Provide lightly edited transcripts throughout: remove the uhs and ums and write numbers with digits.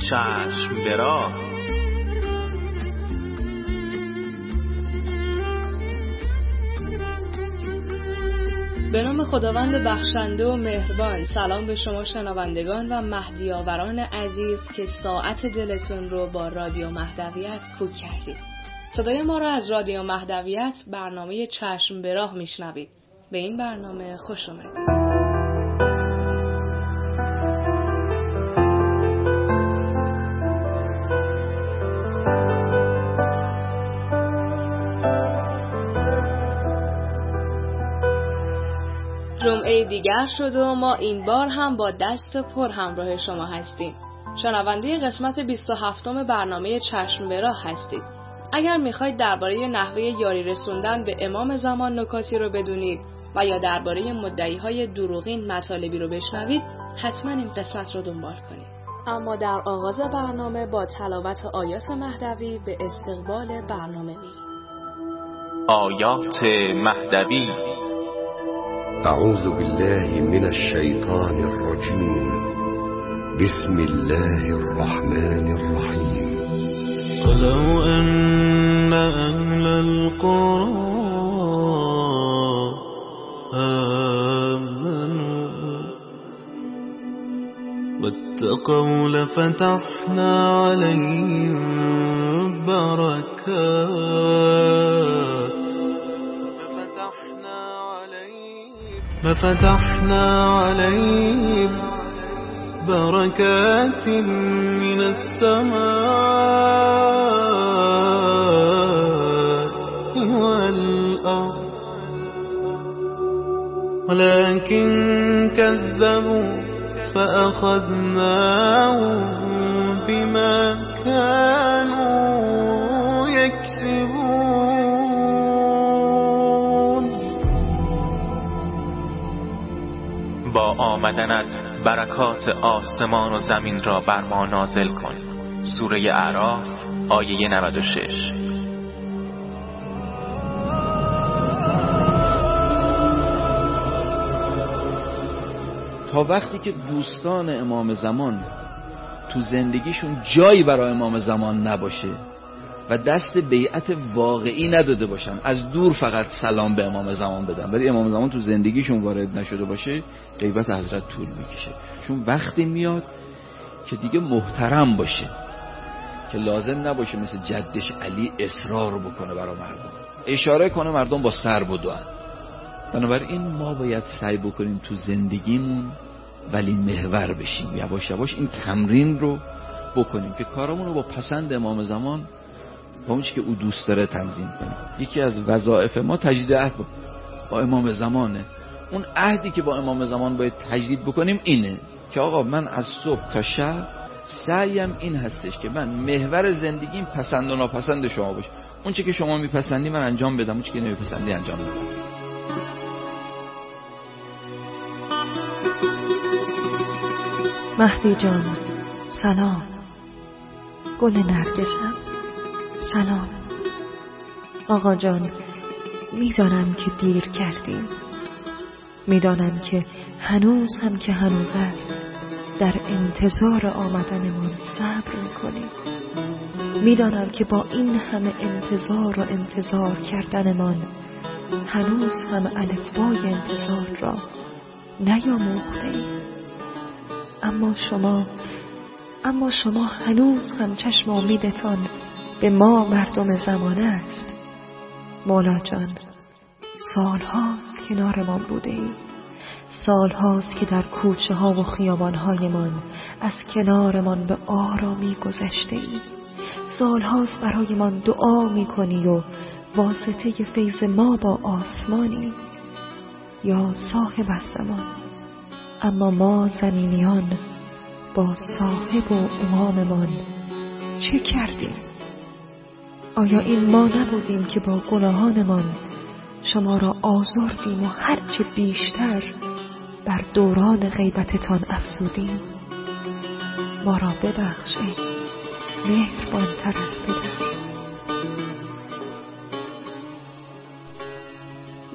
چشم به راه. به نام خداوند بخشنده و مهربان. سلام به شما شنوندگان و مهدیاوران عزیز که ساعت دلتون رو با رادیو مهدویت کوک کردید. صدای ما رو از رادیو مهدویت برنامه چشم به راه میشنوید. به این برنامه خوش اومدید. جمعه دیگر شد و ما این بار هم با دست پر همراه شما هستیم. شنونده قسمت 27 برنامه چشم به راه هستید. اگر میخواید درباره نحوه یاری رسوندن به امام زمان نکاتی رو بدونید و یا درباره مدعی‌های دروغین مطالبی رو بشنوید، حتما این قسمت رو دنبال کنید. اما در آغاز برنامه با تلاوت آیات مهدوی به استقبال برنامه میریم. آیات مهدوی. أعوذ بالله من الشيطان الرجيم. بسم الله الرحمن الرحيم. ولو أن أهل القرى آمنوا واتقوا لفتحنا عليهم بركات من السماء والأرض ولكن كذبوا فأخذناهم بما كانوا يكسبون. با آمدنت برکات آسمان و زمین را بر ما نازل کن. سوره اعراف آیه 96. تا وقتی که دوستان امام زمان تو زندگیشون جایی برای امام زمان نباشه و دست بیعت واقعی نداده باشن، از دور فقط سلام به امام زمان بدن، ولی امام زمان تو زندگیشون وارد نشده باشه، غیبت حضرت طول میکشه. چون وقتی میاد که دیگه محترم باشه، که لازم نباشه مثل جدش علی اصرار بکنه برای مردم، اشاره کنه مردم با سر بدوئن. بنابراین ما باید سعی بکنیم تو زندگیمون ولی محور بشیم، یواش یواش این تمرین رو بکنیم که کارمون رو با پسند امام زمان، با اون چی که او دوست داره تنظیم کنیم. یکی از وظایف ما تجدید عهد با امام زمانه. اون عهدی که با امام زمان باید تجدید بکنیم اینه که آقا من از صبح تا شب سعیم این هستش که من محور زندگیم پسند و ناپسند شما باشه. اون چی که شما میپسندی من انجام بدم، اون چی که نمیپسندی انجام بدم. مهدی جان سلام. گل نرگسم سلام. آقا جان میدانم که دیر کردیم، میدانم که هنوز هم که هنوز است در انتظار آمدنمان صبر میکنیم. میدانم که با این همه انتظار و انتظار کردنمان هنوز هم الفبای انتظار را نیاموختیم. اما شما هنوز هم چشم امیدتان به ما مردم زمانه است. مولا جان سال هاست کنارمان بوده ای، سال هاست که در کوچه ها و خیابان هایمان از کنارمان به آرامی گذشته ای، سال هاست برایمان دعا می کنی و واسطه فیض ما با آسمانی یا صاحب الزمان. اما ما زمینیان با صاحب و اماممان چه کردیم؟ آیا این ما نبودیم که با گناهانمان شما را آزردیم و هرچه بیشتر بر دوران غیبتتان افزودیم؟ ما را ببخش ای مهربان‌تر از پدر.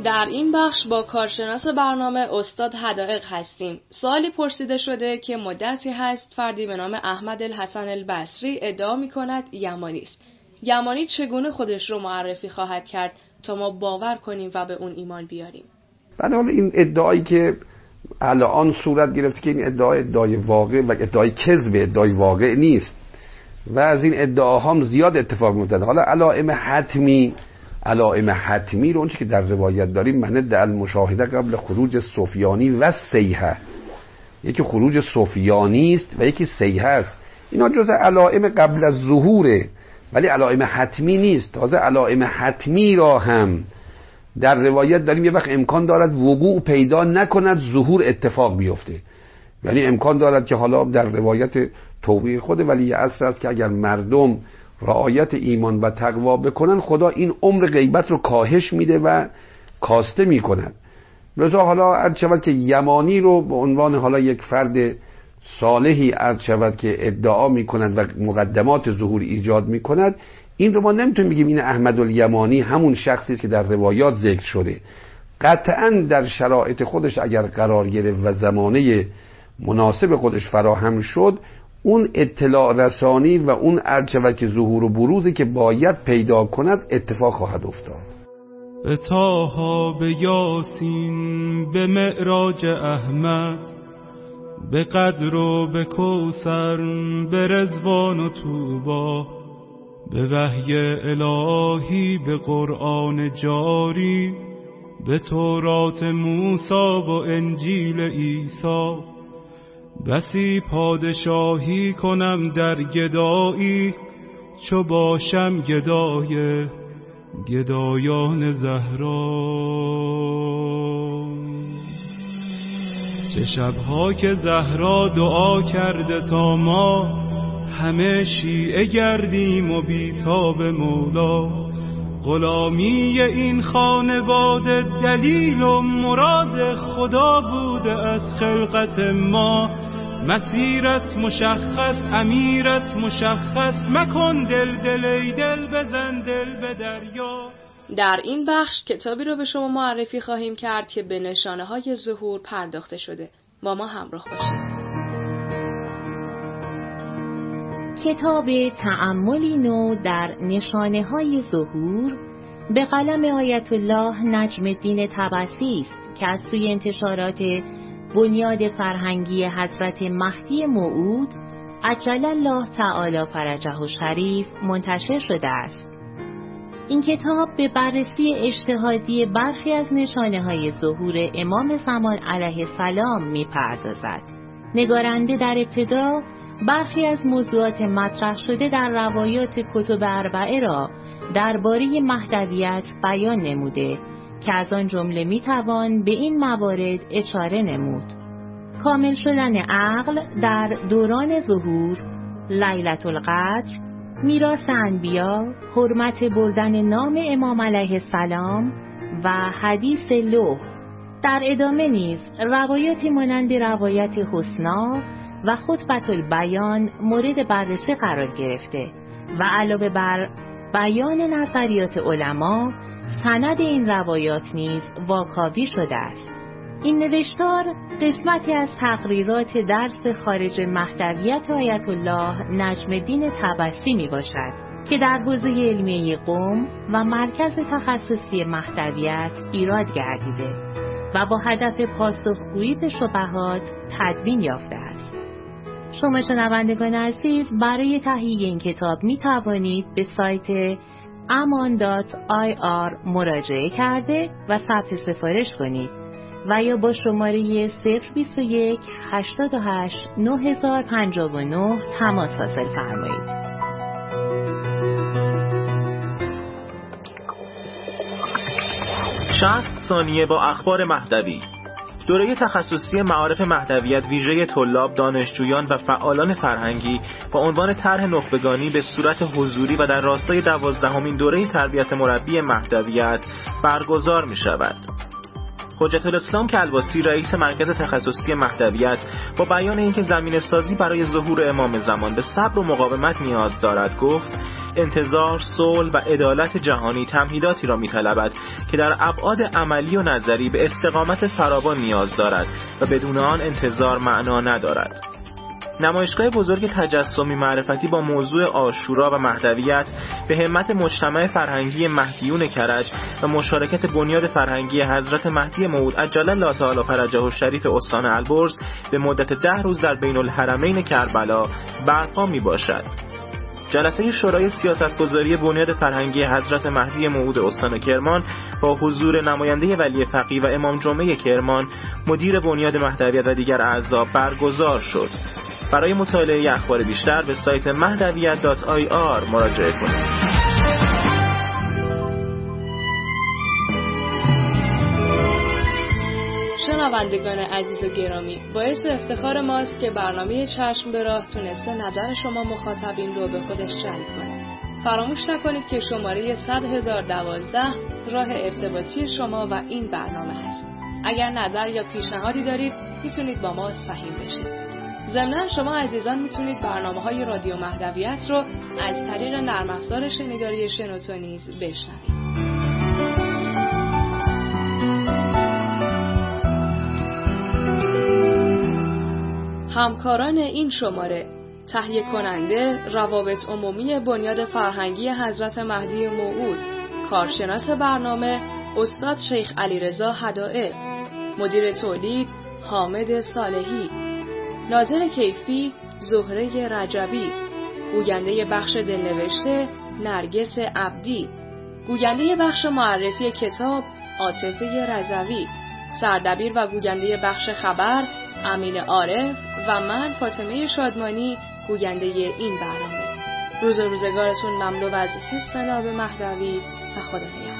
در این بخش با کارشناس برنامه استاد حدائق هستیم. سوالی پرسیده شده که مدتی هست فردی به نام احمد الحسن البصری ادعا می‌کند یمانی است. یمانی چگونه خودش رو معرفی خواهد کرد تا ما باور کنیم و به اون ایمان بیاریم؟ بعد حالا این ادعایی که الان صورت گرفته که این ادعای واقع و ادعای کذب، ادعای واقع نیست و از این ادعاها هم زیاد اتفاق میفته. حالا علائم حتمی رو اونچه که در روایت داریم معنی در المشاهده قبل خروج سفیانی و سیحه، یکی خروج سفیانی است و یکی سیحه است. اینا جز علائم قبل از ظهوره ولی علائم حتمی نیست. تازه علائم حتمی را هم در روایت داریم یه وقت امکان دارد وقوع پیدا نکند، ظهور اتفاق بیفته. یعنی امکان دارد که حالا در روایت توبیه خود ولی عصر است که اگر مردم رعایت ایمان و تقوا بکنن خدا این عمر غیبت رو کاهش میده و کاسته میکند. لذا حالا عرض شود که یمانی رو به عنوان حالا یک فرد صالحی عرض شود که ادعا میکند و مقدمات ظهور ایجاد میکند، این رو ما نمیتونیم بگیم این احمد الیمانی همون شخصی است که در روایات ذکر شده. قطعاً در شرایط خودش اگر قرار گرفت و زمانه مناسب خودش فراهم شد، اون اطلاع رسانی و اون عرض شود که ظهور و بروزی که باید پیدا کند اتفاق خواهد افتاد. به طه، به یاسین، به معراج احمد، به قدر و به کوثر، به رضوان و طوبی، به وحی الهی، به قرآن جاری، به تورات موسی و انجیل عیسی. بسی پادشاهی کنم در گدایی، چو باشم گدای گدایان زهرا. چه شبها که زهرا دعا کرده تا ما همه شیعه گردیم و بیتاب مولا. غلامی این خانواده دلیل و مراد خدا بوده از خلقت ما. مسیرت مشخص، امیرت مشخص، مکن دل ای دل، بزن دل به دریا. در این بخش کتابی رو به شما معرفی خواهیم کرد که به نشانه های ظهور پرداخته شده. با ما همراه باشید. کتاب تأملی نو در نشانه های ظهور به قلم آیت الله نجم الدین طبسی است که از سوی انتشارات بنیاد فرهنگی حضرت مهدی موعود عجل الله تعالی فرجه الشریف منتشر شده است. این کتاب به بررسی اجتهادی برخی از نشانه های ظهور امام زمان علیه السلام می پردازد. نگارنده در ابتدا برخی از موضوعات مطرح شده در روایات کتب اربعه را درباره مهدویت بیان نموده که از آن جمله میتوان به این موارد اشاره نمود: کامل شدن عقل در دوران ظهور، لیلة القدر، میراث انبیا، حرمت بردن نام امام علیه السلام و حدیث لوح. در ادامه نیز روایاتی مانند روایت حسنا و خطبة البیان مورد بررسی قرار گرفته و علاوه بر بیان نظریات علما، سند این روایات نیز واکاوی شده است. این نوشتار قسمتی از تقریرات درس خارج مهدویت آیت الله نجم الدین طبسی می باشد که در حوزه علمیه قم و مرکز تخصصی مهدویت ایراد گردیده و با هدف پاسخگویی به شبهات تدوین یافته است. شما شنوندگان عزیز برای تهیه این کتاب می توانید به سایت aman.ir مراجعه کرده و ثبت سفارش کنید و یا با شماره 021 88 9059 تماس حاصل فرمایید. 60 ثانیه با اخبار مهدوی. دوره تخصصی معارف مهدویت ویژه طلاب، دانشجویان و فعالان فرهنگی با عنوان طرح نخبگانی به صورت حضوری و در راستای 12مین دوره تربیت مربی مهدویت برگزار می شود. حجت الاسلام کلباسی رئیس مرکز تخصصی مهدویت با بیان اینکه زمینه‌سازی برای ظهور امام زمان به صبر و مقاومت نیاز دارد گفت: انتظار، صلح و عدالت جهانی تمهیداتی را می‌طلبد که در ابعاد عملی و نظری به استقامت فراوان نیاز دارد و بدون آن انتظار معنا ندارد. نمایشگاه بزرگ تجسمی معرفتی با موضوع عاشورا و مهدویت به همت مجتمع فرهنگی مهدیون کرج و مشارکت بنیاد فرهنگی حضرت مهدی موعود عجل الله تعالی فرجه الشریف استان البرز به مدت 10 روز در بین الحرمین کربلا برپا می باشد. جلسه شورای سیاستگذاری بنیاد فرهنگی حضرت مهدی موعود استان کرمان با حضور نماینده ولی فقیه و امام جمعه کرمان، مدیر بنیاد مهدویت و دیگر اعضا برگزار شد. برای مطالعه اخبار بیشتر به سایت mahdaviyyat.ir مراجعه کنید. شنوندگان عزیز و گرامی، باعث افتخار ماست که برنامه چشم به راه تونسته نظر شما مخاطبین رو به خودش جلب کنه. فراموش نکنید که شماره 100,012 راه ارتباطی شما و این برنامه هست. اگر نظر یا پیشنهادی دارید میتونید با ما سهیم بشید. ضمناً شما عزیزان میتونید برنامه‌های رادیو مهدویت رو از طریق نرم افزار شنیداری شنوتو نیز بشنوید. همکاران این شماره: تهیه کننده روابط عمومی بنیاد فرهنگی حضرت مهدی موعود، کارشناس برنامه استاد شیخ علیرضا هدایق، مدیر تولید حامد صالحی، ناظر کیفی زهره رجبی، گوینده بخش دلنوشته نرگس عبدی، گوینده بخش معرفی کتاب عاطفه رضوی، سردبیر و گوینده بخش خبر امین عارف و من فاطمه شادمانی گوینده این برنامه. روز و روزگارتون مملو از حس ناب مهدوی و خدا نگهدار.